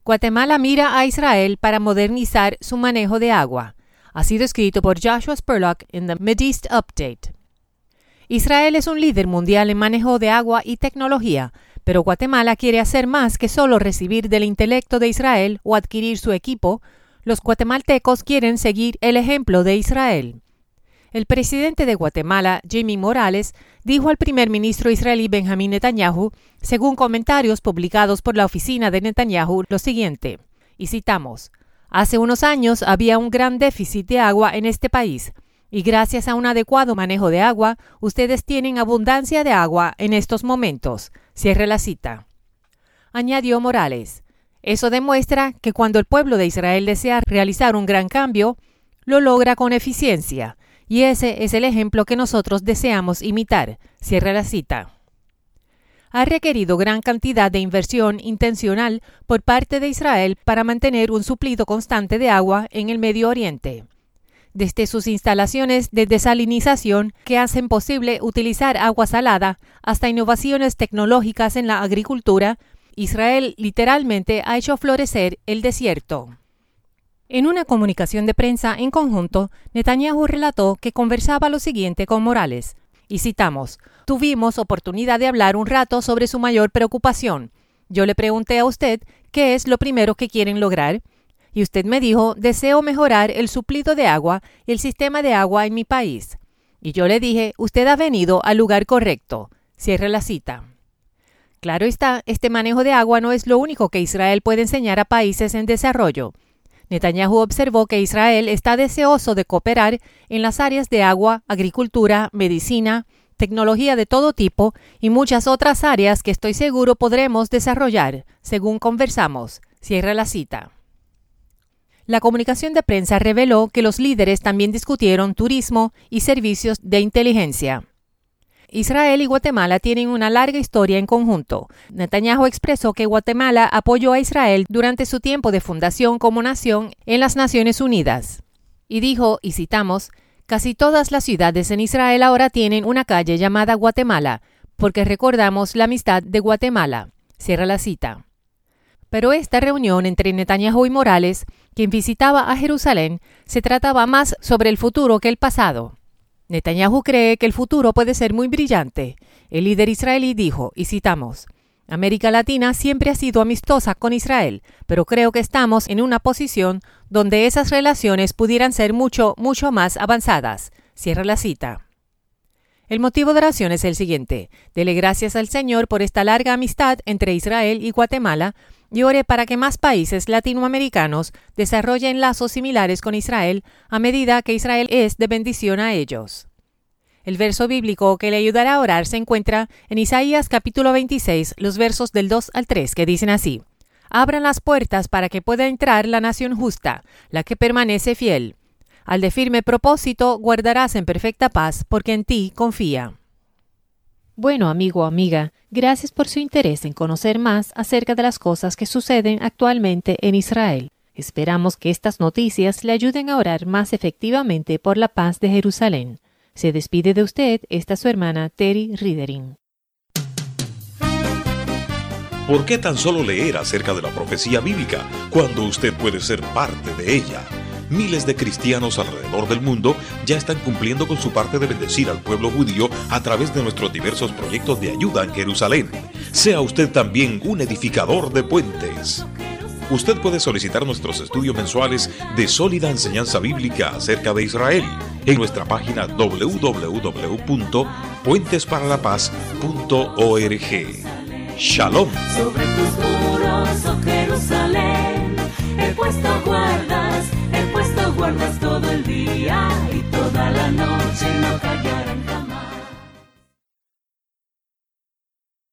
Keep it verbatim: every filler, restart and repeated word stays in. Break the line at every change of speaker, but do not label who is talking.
Guatemala mira a Israel para modernizar su manejo de agua. Ha sido escrito por Joshua Spurlock en The Mideast Update. Israel es un líder mundial en manejo de agua y tecnología, pero Guatemala quiere hacer más que solo recibir del intelecto de Israel o adquirir su equipo. Los guatemaltecos quieren seguir el ejemplo de Israel. El presidente de Guatemala, Jimmy Morales, dijo al primer ministro israelí Benjamín Netanyahu, según comentarios publicados por la oficina de Netanyahu, lo siguiente, y citamos, «Hace unos años había un gran déficit de agua en este país, y gracias a un adecuado manejo de agua, ustedes tienen abundancia de agua en estos momentos». Cierre la cita. Añadió Morales, «Eso demuestra que cuando el pueblo de Israel desea realizar un gran cambio, lo logra con eficiencia. Y ese es el ejemplo que nosotros deseamos imitar». Cierra la cita. Ha requerido gran cantidad de inversión intencional por parte de Israel para mantener un suplido constante de agua en el Medio Oriente. Desde sus instalaciones de desalinización que hacen posible utilizar agua salada hasta innovaciones tecnológicas en la agricultura, Israel literalmente ha hecho florecer el desierto. En una comunicación de prensa en conjunto, Netanyahu relató que conversaba lo siguiente con Morales, y citamos, «Tuvimos oportunidad de hablar un rato sobre su mayor preocupación. Yo le pregunté a usted qué es lo primero que quieren lograr, y usted me dijo, deseo mejorar el suplido de agua y el sistema de agua en mi país. Y yo le dije, usted ha venido al lugar correcto». Cierre la cita. Claro está, este manejo de agua no es lo único que Israel puede enseñar a países en desarrollo. Netanyahu observó que Israel está deseoso de cooperar en las áreas de agua, agricultura, medicina, tecnología de todo tipo y muchas otras áreas que estoy seguro podremos desarrollar, según conversamos. Cierra la cita. La comunicación de prensa reveló que los líderes también discutieron turismo y servicios de inteligencia. Israel y Guatemala tienen una larga historia en conjunto. Netanyahu expresó que Guatemala apoyó a Israel durante su tiempo de fundación como nación en las Naciones Unidas. Y dijo, y citamos, «Casi todas las ciudades en Israel ahora tienen una calle llamada Guatemala, porque recordamos la amistad de Guatemala». Cierra la cita. Pero esta reunión entre Netanyahu y Morales, quien visitaba a Jerusalén, se trataba más sobre el futuro que el pasado. Netanyahu cree que el futuro puede ser muy brillante. El líder israelí dijo, y citamos, «América Latina siempre ha sido amistosa con Israel, pero creo que estamos en una posición donde esas relaciones pudieran ser mucho, mucho más avanzadas». Cierra la cita. El motivo de oración es el siguiente. Dele gracias al Señor por esta larga amistad entre Israel y Guatemala y ore para que más países latinoamericanos desarrollen lazos similares con Israel a medida que Israel es de bendición a ellos. El verso bíblico que le ayudará a orar se encuentra en Isaías capítulo veintiséis, los versos del dos al tres, que dicen así, «Abran las puertas para que pueda entrar la nación justa, la que permanece fiel. Al de firme propósito guardarás en perfecta paz, porque en ti confía». Bueno, amigo o amiga, gracias por su interés en conocer más acerca de las cosas que suceden actualmente en Israel. Esperamos que estas noticias le ayuden a orar más efectivamente por la paz de Jerusalén. Se despide de usted esta su hermana Terry Riedering.
¿Por qué tan solo leer acerca de la profecía bíblica cuando usted puede ser parte de ella? Miles de cristianos alrededor del mundo ya están cumpliendo con su parte de bendecir al pueblo judío a través de nuestros diversos proyectos de ayuda en Jerusalén. Sea usted también un edificador de puentes. Usted puede solicitar nuestros estudios mensuales de sólida enseñanza bíblica acerca de Israel en nuestra página doble u doble u doble u punto puentes para la paz punto org. Shalom.
Sobre tus muros, oh Jerusalén, he puesto guardas, he puesto guardas todo el día.